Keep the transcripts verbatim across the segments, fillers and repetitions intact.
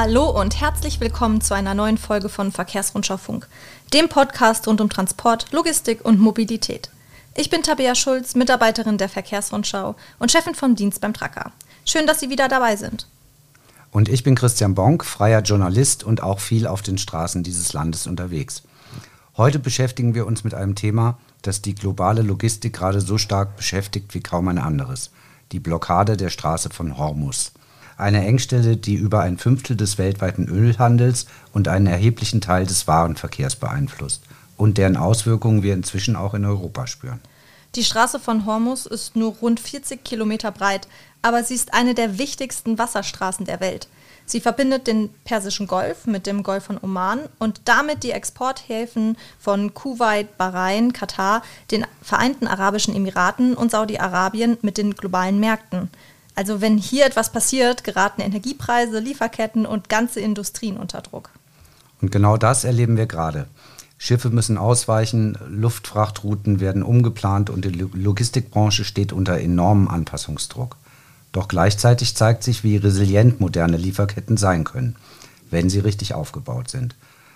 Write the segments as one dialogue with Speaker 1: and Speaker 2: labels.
Speaker 1: Hallo und herzlich willkommen zu einer neuen Folge von Verkehrsrundschau Funk, dem Podcast rund um Transport, Logistik und Mobilität. Ich bin Tabea Schulz, Mitarbeiterin der Verkehrsrundschau und Chefin vom Dienst beim Tracker. Schön, dass Sie wieder dabei sind.
Speaker 2: Und ich bin Christian Bonk, freier Journalist und auch viel auf den Straßen dieses Landes unterwegs. Heute beschäftigen wir uns mit einem Thema, das die globale Logistik gerade so stark beschäftigt wie kaum ein anderes: die Blockade der Straße von Hormuz. Eine Engstelle, die über ein Fünftel des weltweiten Ölhandels und einen erheblichen Teil des Warenverkehrs beeinflusst und deren Auswirkungen wir inzwischen auch in Europa spüren.
Speaker 1: Die Straße von Hormuz ist nur rund vierzig Kilometer breit, aber sie ist eine der wichtigsten Wasserstraßen der Welt. Sie verbindet den Persischen Golf mit dem Golf von Oman und damit die Exporthäfen von Kuwait, Bahrain, Katar, den Vereinten Arabischen Emiraten und Saudi-Arabien mit den globalen Märkten. Also wenn hier etwas passiert, geraten Energiepreise, Lieferketten und ganze Industrien unter Druck.
Speaker 2: Und genau das erleben wir gerade. Schiffe müssen ausweichen, Luftfrachtrouten werden umgeplant und die Logistikbranche steht unter enormem Anpassungsdruck. Doch gleichzeitig zeigt sich, wie resilient moderne Lieferketten sein können, wenn sie richtig aufgebaut sind.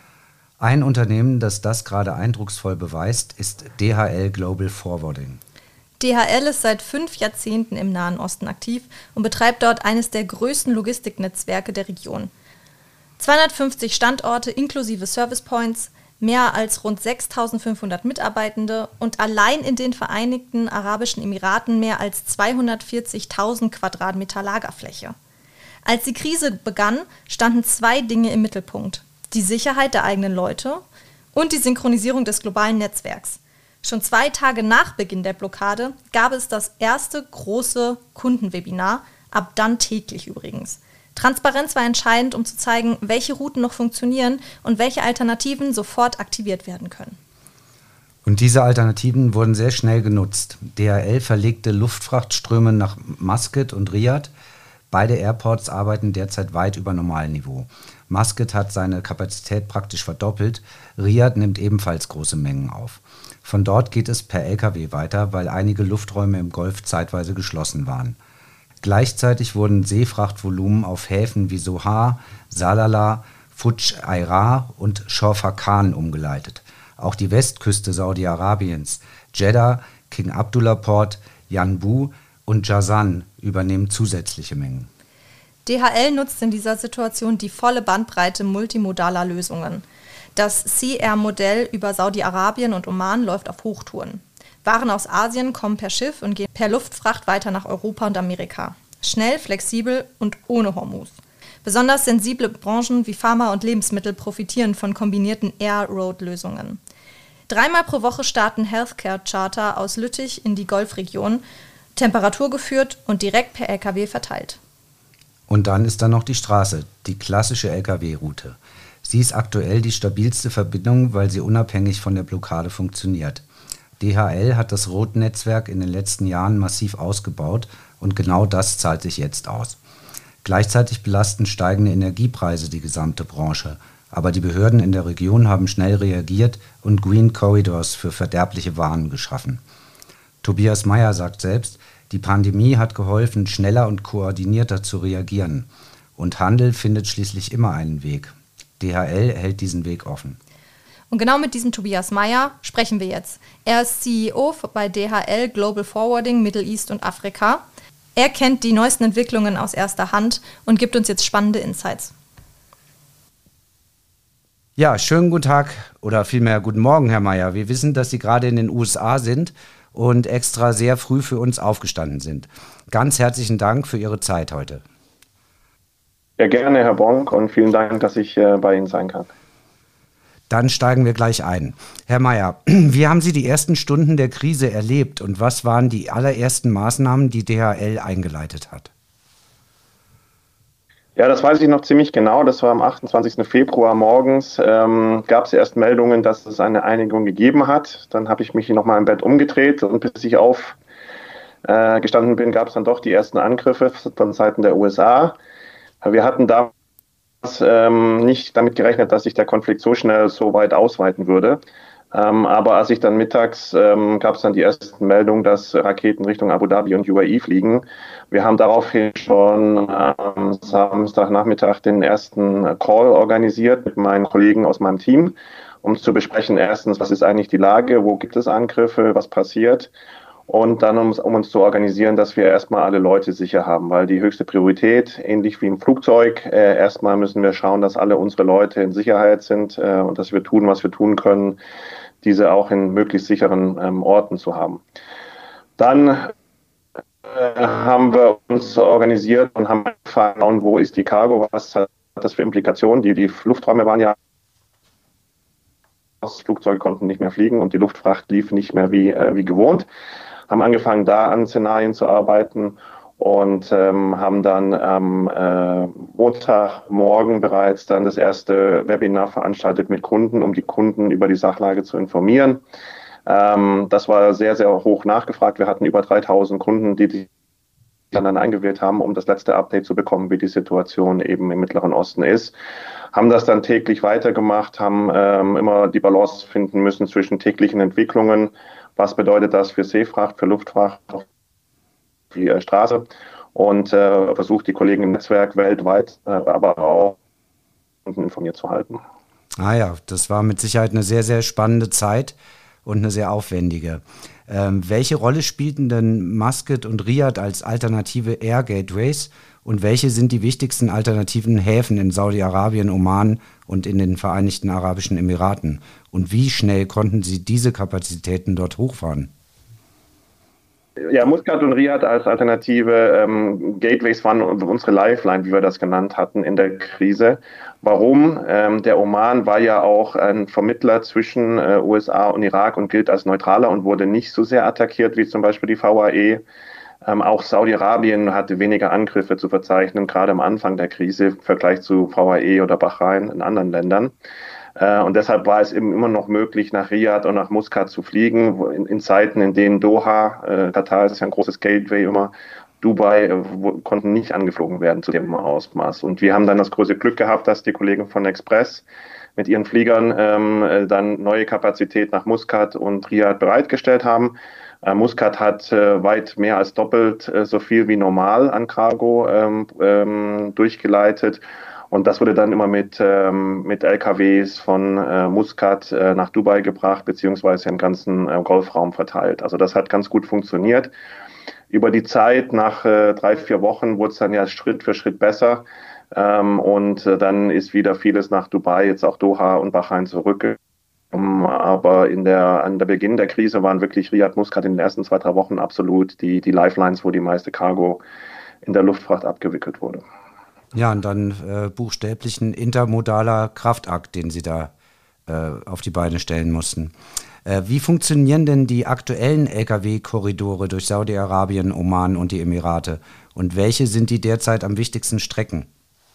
Speaker 2: Ein Unternehmen, das das gerade eindrucksvoll beweist, ist D H L Global Forwarding.
Speaker 1: D H L ist seit fünf Jahrzehnten im Nahen Osten aktiv und betreibt dort eines der größten Logistiknetzwerke der Region. zweihundertfünfzig Standorte inklusive Service Points, mehr als rund sechstausendfünfhundert Mitarbeitende und allein in den Vereinigten Arabischen Emiraten mehr als zweihundertvierzigtausend Quadratmeter Lagerfläche. Als die Krise begann, standen zwei Dinge im Mittelpunkt: die Sicherheit der eigenen Leute und die Synchronisierung des globalen Netzwerks. Schon zwei Tage nach Beginn der Blockade gab es das erste große Kundenwebinar, ab dann täglich übrigens. Transparenz war entscheidend, um zu zeigen, welche Routen noch funktionieren und welche Alternativen sofort aktiviert werden können.
Speaker 2: Und diese Alternativen wurden sehr schnell genutzt. D H L verlegte Luftfrachtströme nach Muscat und Riyadh. Beide Airports arbeiten derzeit weit über Normalniveau. Muscat hat seine Kapazität praktisch verdoppelt, Riyadh nimmt ebenfalls große Mengen auf. Von dort geht es per L K W weiter, weil einige Lufträume im Golf zeitweise geschlossen waren. Gleichzeitig wurden Seefrachtvolumen auf Häfen wie Sohar, Salalah, Fuj Airah und Shorfakan umgeleitet. Auch die Westküste Saudi-Arabiens, Jeddah, King Abdullah Port, Yanbu und Jazan übernehmen zusätzliche Mengen.
Speaker 1: D H L nutzt in dieser Situation die volle Bandbreite multimodaler Lösungen. Das C R-Modell über Saudi-Arabien und Oman läuft auf Hochtouren. Waren aus Asien kommen per Schiff und gehen per Luftfracht weiter nach Europa und Amerika. Schnell, flexibel und ohne Hormuz. Besonders sensible Branchen wie Pharma und Lebensmittel profitieren von kombinierten Air-Road-Lösungen. Dreimal pro Woche starten Healthcare-Charter aus Lüttich in die Golfregion, temperaturgeführt und direkt per L K W verteilt.
Speaker 2: Und dann ist da noch die Straße, die klassische L K W-Route. Sie ist aktuell die stabilste Verbindung, weil sie unabhängig von der Blockade funktioniert. D H L hat das Road-Netzwerk in den letzten Jahren massiv ausgebaut und genau das zahlt sich jetzt aus. Gleichzeitig belasten steigende Energiepreise die gesamte Branche, aber die Behörden in der Region haben schnell reagiert und Green Corridors für verderbliche Waren geschaffen. Tobias Meyer sagt selbst, die Pandemie hat geholfen, schneller und koordinierter zu reagieren. Und Handel findet schließlich immer einen Weg. D H L hält diesen Weg offen.
Speaker 1: Und genau mit diesem Tobias Meyer sprechen wir jetzt. Er ist C E O bei D H L Global Forwarding Middle East und Afrika. Er kennt die neuesten Entwicklungen aus erster Hand und gibt uns jetzt spannende Insights.
Speaker 2: Ja, schönen guten Tag oder vielmehr guten Morgen, Herr Meyer. Wir wissen, dass Sie gerade in den U S A sind und extra sehr früh für uns aufgestanden sind. Ganz herzlichen Dank für Ihre Zeit heute.
Speaker 3: Ja, gerne, Herr Bonk, und vielen Dank, dass ich äh, bei Ihnen sein kann.
Speaker 2: Dann steigen wir gleich ein. Herr Meyer, wie haben Sie die ersten Stunden der Krise erlebt und was waren die allerersten Maßnahmen, die D H L eingeleitet hat?
Speaker 3: Ja, das weiß ich noch ziemlich genau. Das war am achtundzwanzigsten Februar morgens. Ähm, gab es erst Meldungen, dass es eine Einigung gegeben hat. Dann habe ich mich nochmal im Bett umgedreht und bis ich aufgestanden äh, bin, gab es dann doch die ersten Angriffe von Seiten der U S A. Wir hatten damals ähm, nicht damit gerechnet, dass sich der Konflikt so schnell so weit ausweiten würde. Ähm, aber als ich dann mittags, ähm, gab es dann die ersten Meldungen, dass Raketen Richtung Abu Dhabi und U A E fliegen. Wir haben daraufhin schon am Samstagnachmittag den ersten Call organisiert mit meinen Kollegen aus meinem Team, um zu besprechen, erstens, was ist eigentlich die Lage, wo gibt es Angriffe, was passiert? Und dann, um, um uns zu organisieren, dass wir erstmal alle Leute sicher haben, weil die höchste Priorität, ähnlich wie im Flugzeug, äh, erstmal müssen wir schauen, dass alle unsere Leute in Sicherheit sind äh, und dass wir tun, was wir tun können, diese auch in möglichst sicheren ähm, Orten zu haben. Dann äh, haben wir uns organisiert und haben geschaut, wo ist die Cargo, was hat das für Implikationen. Die, die Lufträume waren ja, Flugzeuge konnten nicht mehr fliegen und die Luftfracht lief nicht mehr wie, äh, wie gewohnt. Haben angefangen, da an Szenarien zu arbeiten und ähm, haben dann am äh, Montagmorgen bereits dann das erste Webinar veranstaltet mit Kunden, um die Kunden über die Sachlage zu informieren. Ähm, das war sehr, sehr hoch nachgefragt. Wir hatten über dreitausend Kunden, die sich dann eingewählt haben, um das letzte Update zu bekommen, wie die Situation eben im Mittleren Osten ist. Haben das dann täglich weitergemacht, haben ähm, immer die Balance finden müssen zwischen täglichen Entwicklungen. Was bedeutet das für Seefracht, für Luftfracht, für die äh, Straße? Und äh, versucht die Kollegen im Netzwerk weltweit, äh, aber auch informiert zu halten.
Speaker 2: Ah ja, das war mit Sicherheit eine sehr, sehr spannende Zeit und eine sehr aufwendige. Ähm, welche Rolle spielten denn Muscat und Riyadh als alternative Air Gateways und welche sind die wichtigsten alternativen Häfen in Saudi-Arabien, Oman und in den Vereinigten Arabischen Emiraten? Und wie schnell konnten Sie diese Kapazitäten dort hochfahren?
Speaker 3: Ja, Muscat und Riyadh als alternative ähm, Gateways waren unsere Lifeline, wie wir das genannt hatten in der Krise. Warum? Ähm, der Oman war ja auch ein Vermittler zwischen äh, U S A und Irak und gilt als neutraler und wurde nicht so sehr attackiert wie zum Beispiel die V A E. Ähm, auch Saudi-Arabien hatte weniger Angriffe zu verzeichnen, gerade am Anfang der Krise im Vergleich zu V A E oder Bahrain in anderen Ländern. Und deshalb war es eben immer noch möglich, nach Riyadh und nach Muscat zu fliegen, in, in Zeiten, in denen Doha, äh, Katar ist ja ein großes Gateway immer, Dubai äh, wo, konnten nicht angeflogen werden zu dem Ausmaß. Und wir haben dann das große Glück gehabt, dass die Kollegen von Express mit ihren Fliegern ähm, dann neue Kapazität nach Muscat und Riyadh bereitgestellt haben. Äh, Muscat hat äh, weit mehr als doppelt äh, so viel wie normal an Cargo ähm, ähm, durchgeleitet. Und das wurde dann immer mit, ähm, mit L K Ws von äh, Muscat äh, nach Dubai gebracht, beziehungsweise im ganzen äh, Golfraum verteilt. Also das hat ganz gut funktioniert. Über die Zeit, nach äh, drei, vier Wochen, wurde es dann ja Schritt für Schritt besser. Ähm, und äh, dann ist wieder vieles nach Dubai, jetzt auch Doha und Bahrain zurückgekommen. Aber in der, an der Beginn der Krise waren wirklich Riyadh, Muscat in den ersten zwei, drei Wochen absolut die, die Lifelines, wo die meiste Cargo in der Luftfracht abgewickelt wurde.
Speaker 2: Ja, und dann äh, buchstäblich ein intermodaler Kraftakt, den Sie da äh, auf die Beine stellen mussten. Äh, wie funktionieren denn die aktuellen L K W-Korridore durch Saudi-Arabien, Oman und die Emirate? Und welche sind die derzeit am wichtigsten Strecken?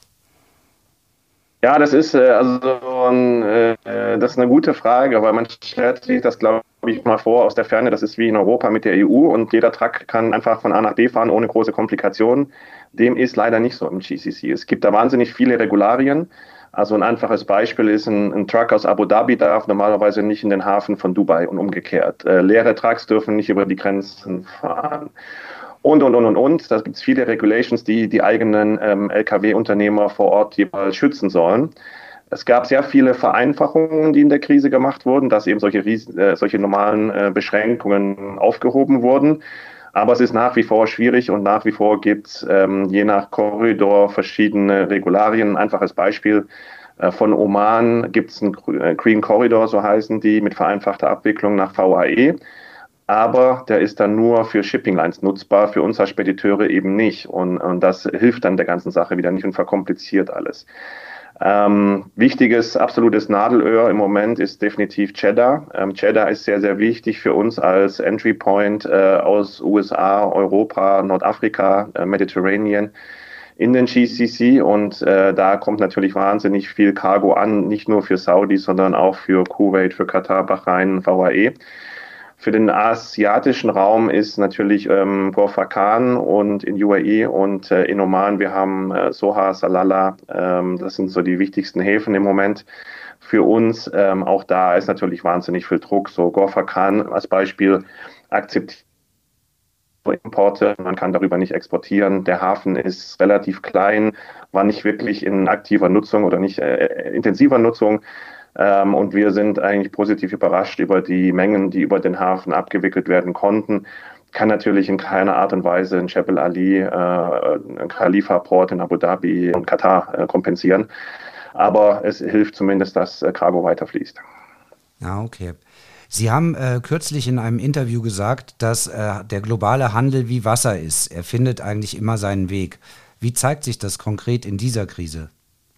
Speaker 3: Ja, das ist äh, also ein, äh, das ist eine gute Frage, weil man stellt sich das, glaube ich, mal vor aus der Ferne. Das ist wie in Europa mit der E U und jeder Truck kann einfach von A nach B fahren ohne große Komplikationen. Dem ist leider nicht so im G C C. Es gibt da wahnsinnig viele Regularien. Also ein einfaches Beispiel ist, ein, ein Truck aus Abu Dhabi darf normalerweise nicht in den Hafen von Dubai und umgekehrt. Äh, leere Trucks dürfen nicht über die Grenzen fahren. Und, und, und, und, und. Da gibt es viele Regulations, die die eigenen ähm, L K W-Unternehmer vor Ort jeweils schützen sollen. Es gab sehr viele Vereinfachungen, die in der Krise gemacht wurden, dass eben solche, äh, solche normalen äh, Beschränkungen aufgehoben wurden. Aber es ist nach wie vor schwierig und nach wie vor gibt es ähm, je nach Korridor verschiedene Regularien. Ein einfaches Beispiel. Äh, von Oman gibt es einen Green Corridor, so heißen die, mit vereinfachter Abwicklung nach V A E. Aber der ist dann nur für Shipping Lines nutzbar, für uns als Spediteure eben nicht. Und, und das hilft dann der ganzen Sache wieder nicht und verkompliziert alles. Ähm, wichtiges, absolutes Nadelöhr im Moment ist definitiv Jeddah. Ähm, Jeddah ist sehr, sehr wichtig für uns als Entry Point äh, aus U S A, Europa, Nordafrika, äh, Mediterranean in den G C C. Und äh, da kommt natürlich wahnsinnig viel Cargo an, nicht nur für Saudi, sondern auch für Kuwait, für Katar, Bahrain, V A E. Für den asiatischen Raum ist natürlich ähm, Khor-Fakkan und in U A E und äh, in Oman, wir haben äh, Soha, Salalah, ähm, das sind so die wichtigsten Häfen im Moment für uns. Ähm, auch da ist natürlich wahnsinnig viel Druck. So Khor-Fakkan als Beispiel akzeptiert Importe, man kann darüber nicht exportieren. Der Hafen ist relativ klein, war nicht wirklich in aktiver Nutzung oder nicht äh, intensiver Nutzung. Ähm, und wir sind eigentlich positiv überrascht über die Mengen, die über den Hafen abgewickelt werden konnten. Kann natürlich in keiner Art und Weise in Jebel Ali, äh, ein Khalifa-Port in Abu Dhabi und Katar äh, kompensieren. Aber es hilft zumindest, dass äh, Cargo weiterfließt.
Speaker 2: Ja, okay. Sie haben äh, kürzlich in einem Interview gesagt, dass äh, der globale Handel wie Wasser ist. Er findet eigentlich immer seinen Weg. Wie zeigt sich das konkret in dieser Krise?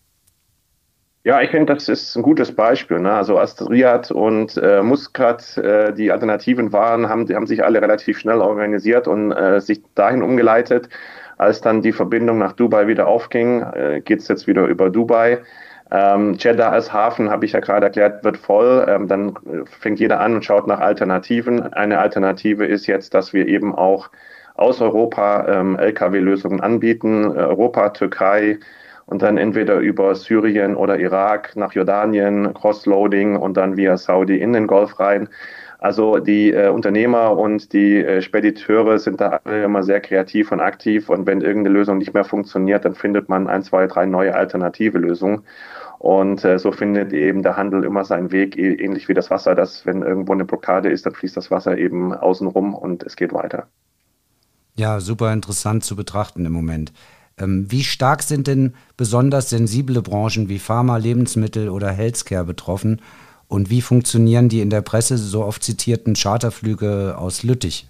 Speaker 3: Ja, ich finde, das ist ein gutes Beispiel. Ne? Also als Riyadh und äh, Muscat äh, die Alternativen waren, haben, die haben sich alle relativ schnell organisiert und äh, sich dahin umgeleitet. Als dann die Verbindung nach Dubai wieder aufging, äh, geht es jetzt wieder über Dubai. Ähm, Jeddah als Hafen, habe ich ja gerade erklärt, wird voll. Ähm, dann fängt jeder an und schaut nach Alternativen. Eine Alternative ist jetzt, dass wir eben auch aus Europa ähm, L K W-Lösungen anbieten. Europa, Türkei, und dann entweder über Syrien oder Irak nach Jordanien, Crossloading und dann via Saudi in den Golf rein. Also die äh, Unternehmer und die äh, Spediteure sind da alle immer sehr kreativ und aktiv. Und wenn irgendeine Lösung nicht mehr funktioniert, dann findet man ein, zwei, drei neue alternative Lösungen. Und äh, so findet eben der Handel immer seinen Weg, ähnlich wie das Wasser, dass wenn irgendwo eine Blockade ist, dann fließt das Wasser eben außen rum und es geht weiter.
Speaker 2: Ja, super interessant zu betrachten im Moment. Ähm, wie stark sind denn besonders sensible Branchen wie Pharma, Lebensmittel oder Healthcare betroffen? Und wie funktionieren die in der Presse so oft zitierten Charterflüge aus Lüttich?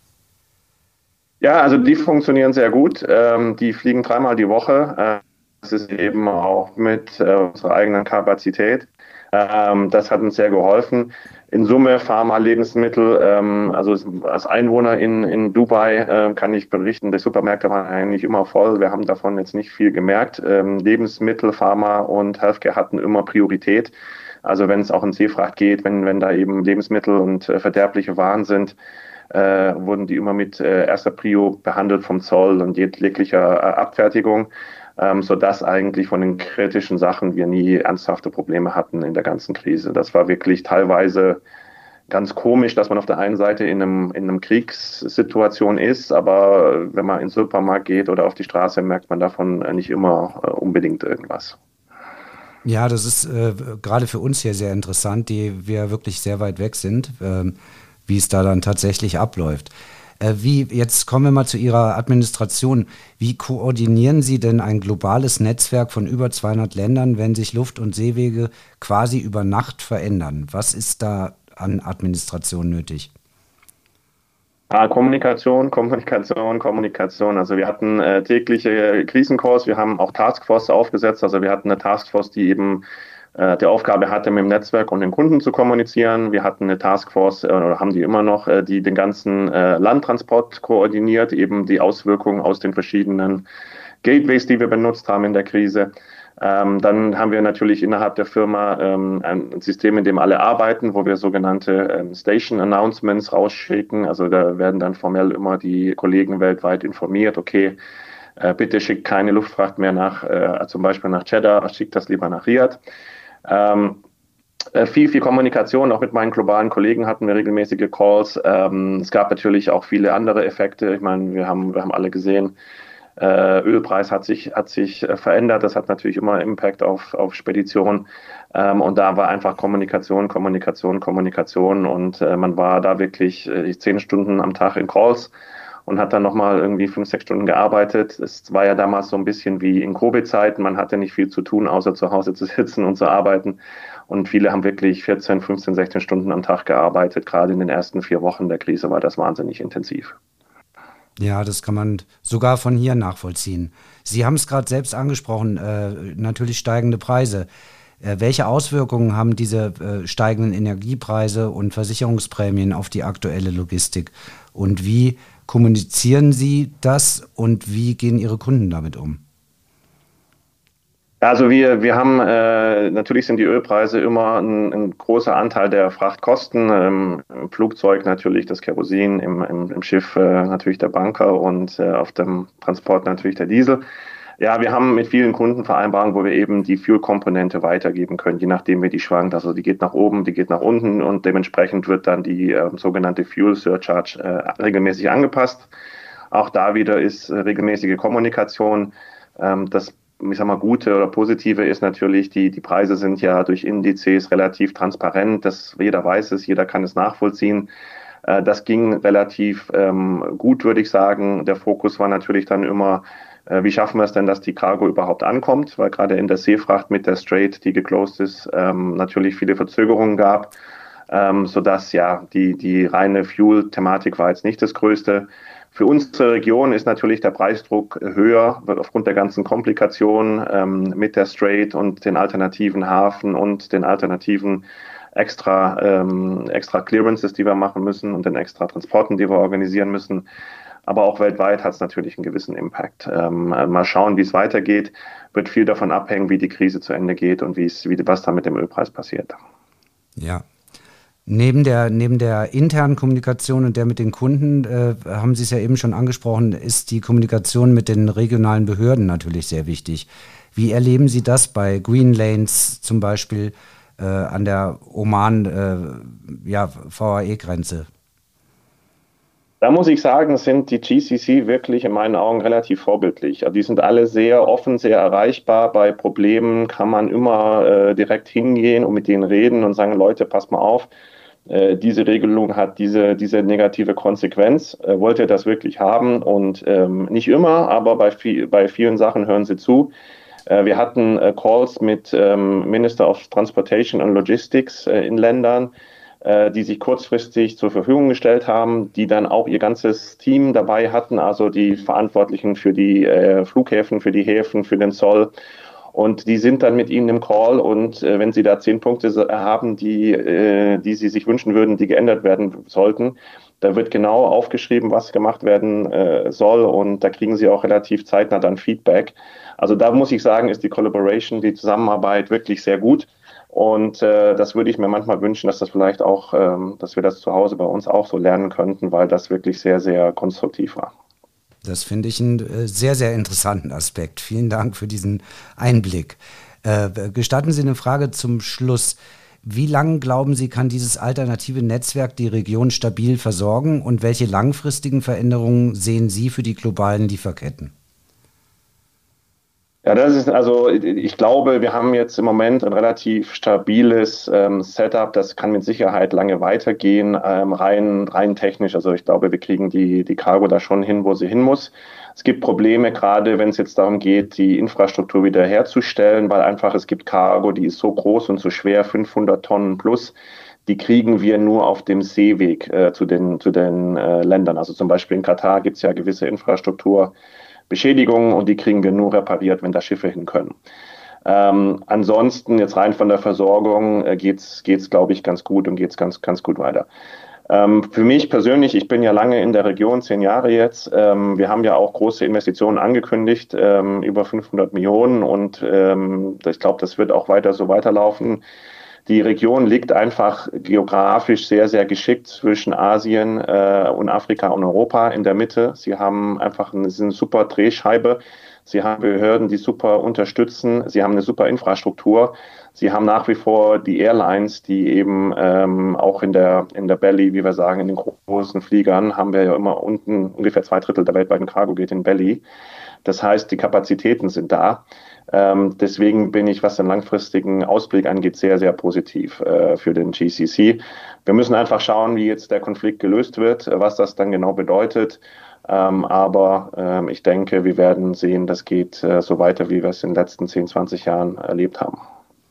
Speaker 3: Ja, also die funktionieren sehr gut. Ähm, die fliegen dreimal die Woche. Äh, das ist eben auch mit äh, unserer eigenen Kapazität. Ähm, das hat uns sehr geholfen. In Summe Pharma, Lebensmittel, ähm, also als Einwohner in, in Dubai äh, kann ich berichten, die Supermärkte waren eigentlich immer voll. Wir haben davon jetzt nicht viel gemerkt. Ähm, Lebensmittel, Pharma und Healthcare hatten immer Priorität. Also wenn es auch in Seefracht geht, wenn, wenn da eben Lebensmittel und äh, verderbliche Waren sind, äh, wurden die immer mit äh, erster Prio behandelt vom Zoll und jeglicher äh, Abfertigung, ähm, sodass eigentlich von den kritischen Sachen wir nie ernsthafte Probleme hatten in der ganzen Krise. Das war wirklich teilweise ganz komisch, dass man auf der einen Seite in einem, in einem Kriegssituation ist, aber wenn man in den Supermarkt geht oder auf die Straße, merkt man davon nicht immer äh, unbedingt irgendwas.
Speaker 2: Ja, das ist äh, gerade für uns hier sehr interessant, die wir wirklich sehr weit weg sind, ähm, wie es da dann tatsächlich abläuft. Äh, wie, jetzt kommen wir mal zu Ihrer Administration. Wie koordinieren Sie denn ein globales Netzwerk von über zweihundert Ländern, wenn sich Luft- und Seewege quasi über Nacht verändern? Was ist da an Administration nötig?
Speaker 3: Ah, Kommunikation, Kommunikation, Kommunikation. Also wir hatten äh, tägliche Krisencalls, wir haben auch Taskforce aufgesetzt. Also wir hatten eine Taskforce, die eben äh, die Aufgabe hatte, mit dem Netzwerk und den Kunden zu kommunizieren. Wir hatten eine Taskforce, äh, oder haben die immer noch, äh, die den ganzen äh, Landtransport koordiniert, eben die Auswirkungen aus den verschiedenen Gateways, die wir benutzt haben in der Krise. Ähm, dann haben wir natürlich innerhalb der Firma ähm, ein System, in dem alle arbeiten, wo wir sogenannte ähm, Station Announcements rausschicken. Also da werden dann formell immer die Kollegen weltweit informiert, okay, äh, bitte schickt keine Luftfracht mehr nach, äh, zum Beispiel nach Jeddah, schickt das lieber nach Riyadh. Ähm, äh, viel, viel Kommunikation, auch mit meinen globalen Kollegen hatten wir regelmäßige Calls. Ähm, es gab natürlich auch viele andere Effekte. Ich meine, wir haben, wir haben alle gesehen, Äh, Ölpreis hat sich, hat sich äh, verändert. Das hat natürlich immer Impact auf, auf Spedition. Ähm, und da war einfach Kommunikation, Kommunikation, Kommunikation. Und äh, man war da wirklich äh, zehn Stunden am Tag in Calls und hat dann nochmal irgendwie fünf, sechs Stunden gearbeitet. Es war ja damals so ein bisschen wie in Covid-Zeiten. Man hatte nicht viel zu tun, außer zu Hause zu sitzen und zu arbeiten. Und viele haben wirklich vierzehn, fünfzehn, sechzehn Stunden am Tag gearbeitet. Gerade in den ersten vier Wochen der Krise war das wahnsinnig intensiv.
Speaker 2: Ja, das kann man sogar von hier nachvollziehen. Sie haben es gerade selbst angesprochen, äh, natürlich steigende Preise. Äh, welche Auswirkungen haben diese äh, steigenden Energiepreise und Versicherungsprämien auf die aktuelle Logistik? Und wie kommunizieren Sie das und wie gehen Ihre Kunden damit um?
Speaker 3: Also wir, wir haben, äh, natürlich sind die Ölpreise immer ein, ein großer Anteil der Frachtkosten. Ähm, im Flugzeug natürlich das Kerosin, im, im, im Schiff äh, natürlich der Bunker und äh, auf dem Transport natürlich der Diesel. Ja, wir haben mit vielen Kunden Vereinbarungen, wo wir eben die Fuel-Komponente weitergeben können, je nachdem wie die schwankt. Also die geht nach oben, die geht nach unten und dementsprechend wird dann die äh, sogenannte Fuel Surcharge äh, regelmäßig angepasst. Auch da wieder ist äh, regelmäßige Kommunikation. Ähm, das ich sag mal, gute oder positive ist natürlich, die, die Preise sind ja durch Indizes relativ transparent, dass jeder weiß es, jeder kann es nachvollziehen. Äh, das ging relativ ähm, gut, würde ich sagen. Der Fokus war natürlich dann immer, äh, wie schaffen wir es denn, dass die Cargo überhaupt ankommt, weil gerade in der Seefracht mit der Strait, die geclosed ist, ähm, natürlich viele Verzögerungen gab, ähm, sodass ja die, die reine Fuel-Thematik war jetzt nicht das Größte. Für unsere Region ist natürlich der Preisdruck höher aufgrund der ganzen Komplikationen ähm, mit der Strait und den alternativen Hafen und den alternativen extra, ähm, extra Clearances, die wir machen müssen und den extra Transporten, die wir organisieren müssen. Aber auch weltweit hat es natürlich einen gewissen Impact. Ähm, mal schauen, wie es weitergeht. Wird viel davon abhängen, wie die Krise zu Ende geht und wie es, wie, was da mit dem Ölpreis passiert.
Speaker 2: Ja. Neben der, neben der internen Kommunikation und der mit den Kunden, äh, haben Sie es ja eben schon angesprochen, ist die Kommunikation mit den regionalen Behörden natürlich sehr wichtig. Wie erleben Sie das bei Green Lanes zum Beispiel äh, an der Oman äh, ja, V A E-Grenze?
Speaker 3: Da muss ich sagen, sind die G C C wirklich in meinen Augen relativ vorbildlich. Also die sind alle sehr offen, sehr erreichbar. Bei Problemen kann man immer äh, direkt hingehen und mit denen reden und sagen, Leute, passt mal auf. Diese Regelung hat diese, diese negative Konsequenz. Äh, wollt ihr das wirklich haben? Und ähm, nicht immer, aber bei, viel, bei vielen Sachen hören sie zu. Äh, wir hatten äh, Calls mit ähm, Minister of Transportation and Logistics äh, in Ländern, äh, die sich kurzfristig zur Verfügung gestellt haben, die dann auch ihr ganzes Team dabei hatten, also die Verantwortlichen für die äh, Flughäfen, für die Häfen, für den Zoll. Und die sind dann mit Ihnen im Call und äh, wenn Sie da zehn Punkte haben, die, äh, die Sie sich wünschen würden, die geändert werden sollten, da wird genau aufgeschrieben, was gemacht werden äh, soll und da kriegen Sie auch relativ zeitnah dann Feedback. Also da muss ich sagen, ist die Collaboration, die Zusammenarbeit wirklich sehr gut und äh, das würde ich mir manchmal wünschen, dass das vielleicht auch, ähm, dass wir das zu Hause bei uns auch so lernen könnten, weil das wirklich sehr, sehr konstruktiv war.
Speaker 2: Das finde ich einen äh, sehr, sehr interessanten Aspekt. Vielen Dank für diesen Einblick. Äh, gestatten Sie eine Frage zum Schluss. Wie lange, glauben Sie, kann dieses alternative Netzwerk die Region stabil versorgen und welche langfristigen Veränderungen sehen Sie für die globalen Lieferketten?
Speaker 3: Ja, das ist also, ich glaube, wir haben jetzt im Moment ein relativ stabiles ähm, Setup. Das kann mit Sicherheit lange weitergehen, ähm, rein, rein technisch. Also ich glaube, wir kriegen die, die Cargo da schon hin, wo sie hin muss. Es gibt Probleme, gerade wenn es jetzt darum geht, die Infrastruktur wieder herzustellen, weil einfach es gibt Cargo, die ist so groß und so schwer, fünfhundert Tonnen plus. Die kriegen wir nur auf dem Seeweg äh, zu den, zu den äh, Ländern. Also zum Beispiel in Katar gibt es ja gewisse Infrastruktur. Beschädigungen und die kriegen wir nur repariert, wenn da Schiffe hin können. Ähm, ansonsten, jetzt rein von der Versorgung, äh, geht's, geht's, glaube ich, ganz gut und geht's ganz, ganz gut weiter. Ähm, für mich persönlich, ich bin ja lange in der Region, zehn Jahre jetzt. Ähm, wir haben ja auch große Investitionen angekündigt, ähm, über fünfhundert Millionen und ähm, ich glaube, das wird auch weiter so weiterlaufen. Die Region liegt einfach geografisch sehr, sehr geschickt zwischen Asien äh, und Afrika und Europa in der Mitte. Sie haben einfach eine, eine super Drehscheibe. Sie haben Behörden, die super unterstützen. Sie haben eine super Infrastruktur. Sie haben nach wie vor die Airlines, die eben ähm, auch in der, in der Belly, wie wir sagen, in den großen Fliegern, haben wir ja immer unten, ungefähr zwei Drittel der weltweiten Cargo geht in Belly. Das heißt, die Kapazitäten sind da. Ähm, deswegen bin ich, was den langfristigen Ausblick angeht, sehr, sehr positiv äh, für den G C C. Wir müssen einfach schauen, wie jetzt der Konflikt gelöst wird, was das dann genau bedeutet. Ähm, aber ähm, ich denke, wir werden sehen, das geht äh, so weiter, wie wir es in den letzten zehn, zwanzig Jahren erlebt haben.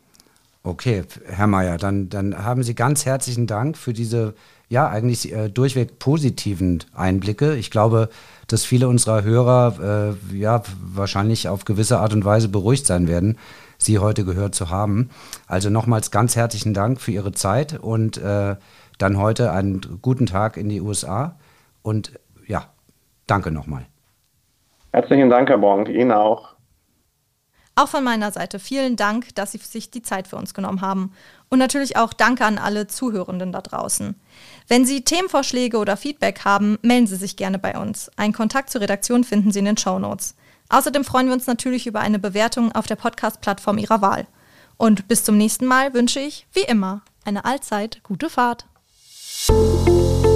Speaker 2: Okay, Herr Meyer, dann, dann haben Sie ganz herzlichen Dank für diese, ja, eigentlich äh, durchweg positiven Einblicke. Ich glaube, dass viele unserer Hörer äh, ja wahrscheinlich auf gewisse Art und Weise beruhigt sein werden, Sie heute gehört zu haben. Also nochmals ganz herzlichen Dank für Ihre Zeit und äh, dann heute einen guten Tag in die U S A und ja, danke nochmal.
Speaker 3: Herzlichen Dank, Herr Bonk, Ihnen auch.
Speaker 1: Auch von meiner Seite vielen Dank, dass Sie sich die Zeit für uns genommen haben. Und natürlich auch Danke an alle Zuhörenden da draußen. Wenn Sie Themenvorschläge oder Feedback haben, melden Sie sich gerne bei uns. Einen Kontakt zur Redaktion finden Sie in den Shownotes. Außerdem freuen wir uns natürlich über eine Bewertung auf der Podcast-Plattform Ihrer Wahl. Und bis zum nächsten Mal wünsche ich, wie immer, eine allzeit gute Fahrt.